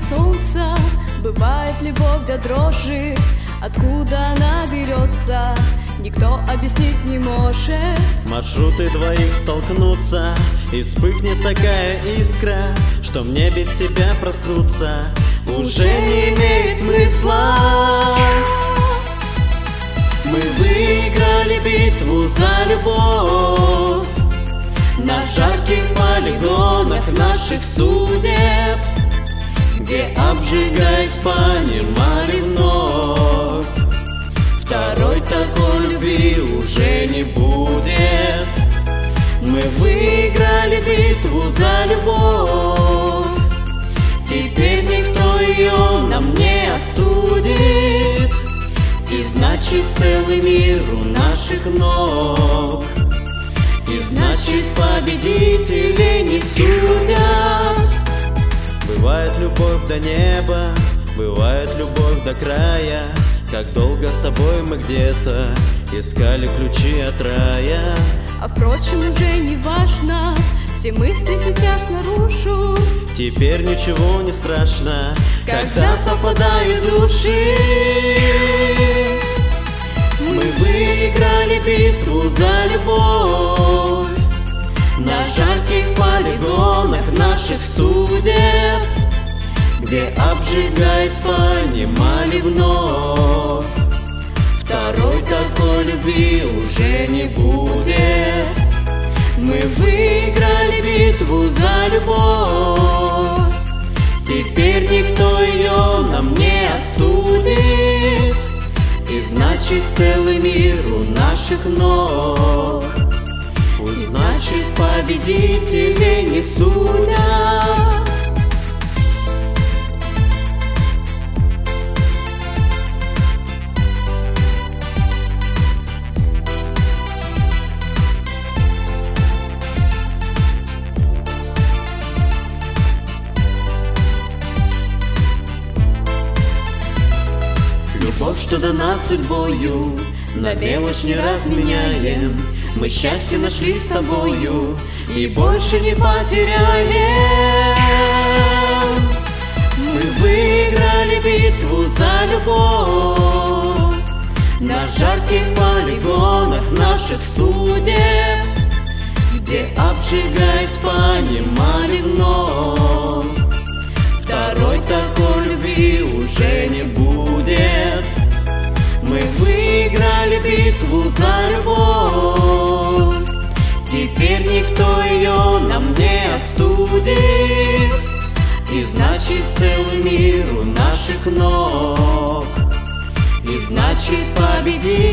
солнца. Бывает любовь до дрожи, откуда она берется, никто объяснить не может. Маршруты двоих столкнутся, и вспыхнет такая искра, что мне без тебя проснуться уже не имеет смысла. Мы выиграли битву за любовь на жарких полигонах наших судеб, где, обжигаясь, понимали вновь: второй такой любви уже не будет. Мы выиграли битву за любовь, теперь никто ее нам не остудит, и значит целый мир у наших ног, и значит победителей не судят. Бывает любовь до неба, бывает любовь до края. Как долго с тобой мы где-то искали ключи от рая. А впрочем, уже не важно, все мысли сейчас наружу. Теперь ничего не страшно, когда совпадают души. Мы выиграли битву за любовь на жарких полигонах наших судеб, где, обжигаясь, понимали вновь: второй такой любви уже не будет. Мы выиграли битву за любовь, теперь никто ее нам не остудит, и значит целый мир у наших ног, и значит победителей не судят. Любовь, что дана судьбою, на мелочь не разменяем. Мы счастье нашли с тобою и больше не потеряем. Мы выиграли битву за любовь на жарких полигонах наших судеб, где, обжигаясь, понимали вновь: второй такой любви уже не будет. Мы выиграли битву за любовь, теперь никто ее нам не остудит, и значит целый мир у наших ног, и значит победит.